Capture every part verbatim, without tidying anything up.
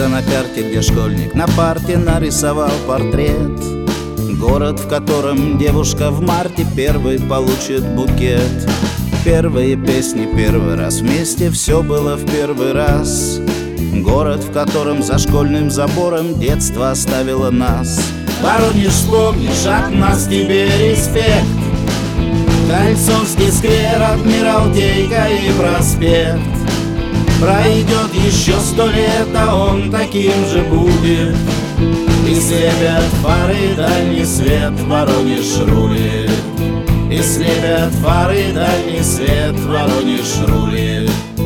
Место на карте, где школьник на парте нарисовал портрет. Город, в котором девушка в марте первый получит букет. Первые песни первый раз вместе, все было в первый раз. Город, в котором за школьным забором детство оставило нас. Воронеж, вспомнишь, от нас тебе респект. Кольцовский сквер, Адмиралтейка и проспект. Пройдет еще сто лет, а он таким же будет. И слепят фары, дальний свет, Воронеж рулит. И слепят фары, дальний свет, Воронеж рулит.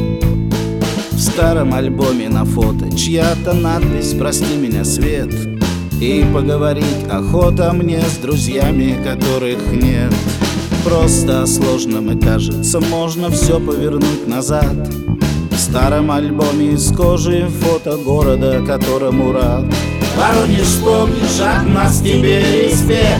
В старом альбоме на фото чья-то надпись «Прости меня, Свет». И поговорить охота мне с друзьями, которых нет. Просто о сложном и кажется, можно все повернуть назад. В старом альбоме из кожи фото города, которому рад. Воронеж, вспомнишь, от нас тебе респект.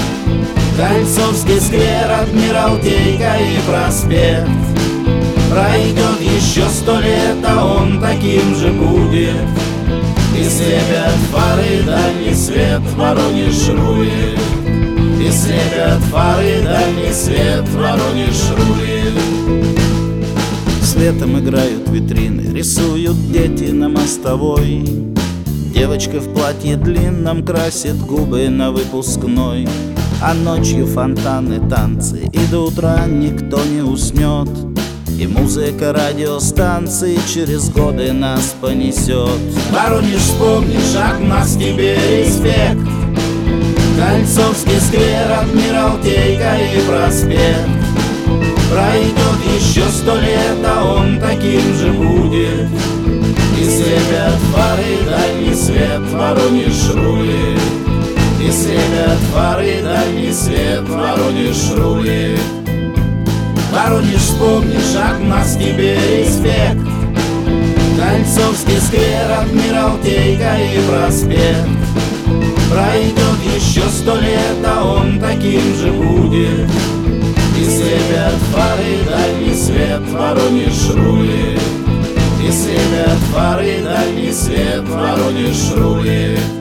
Кольцовский сквер, Адмиралтейка и проспект. Пройдет еще сто лет, а он таким же будет. И слепят фары, дальний свет, Воронеж рулит. И слепят фары, дальний свет, Воронеж рулит. Светом играют витрины, рисуют дети на мостовой. Девочка в платье длинном красит губы на выпускной. А ночью фонтаны, танцы, и до утра никто не уснет. И музыка радиостанции через годы нас понесет. Воронеж, вспомнишь, от нас тебе респект. Кольцовский сквер, Адмиралтейка и проспект. Пройдет еще сто лет, а он таким же будет. И слепят фары, дальний свет, Воронеж рулит. И слепят фары, дальний свет, Воронеж рулит. Воронеж, вспомнишь, от нас тебе респект. Кольцовский сквер, Адмиралтейка и проспект. Пройдет еще сто лет, а он таким же будет. И слепят фары, дальний свет, Воронеж рулит. И слепят фары, дальний свет, Воронеж рулит.